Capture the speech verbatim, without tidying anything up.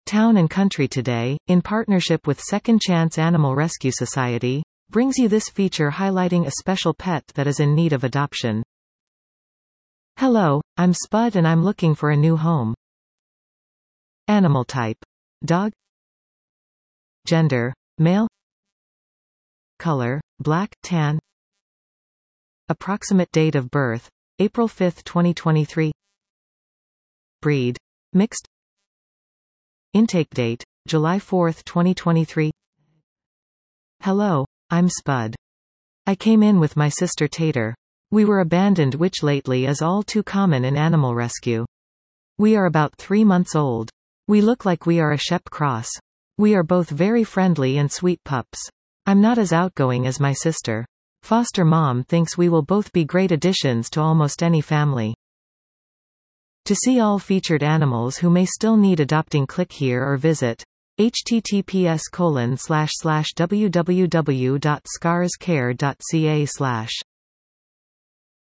Town and Country Today, in partnership with Second Chance Animal Rescue Society, brings you this feature highlighting a special pet that is in need of adoption. Hello, I'm Spud and I'm looking for a new home. Animal type: dog. Gender: male. Color: black, tan. Approximate date of birth: April fifth, twenty twenty-three. Breed: mixed. Intake date: July fourth, twenty twenty-three. Hello, I'm Spud. I came in with my sister Tater. We were abandoned, which lately is all too common in animal rescue. We are about three months old. We look like we are a Shep cross. We are both very friendly and sweet pups. I'm not as outgoing as my sister. Foster mom thinks we will both be great additions to almost any family. To see all featured animals who may still need adopting, click here or visit https colon slash slash www dot scars care dot ca slash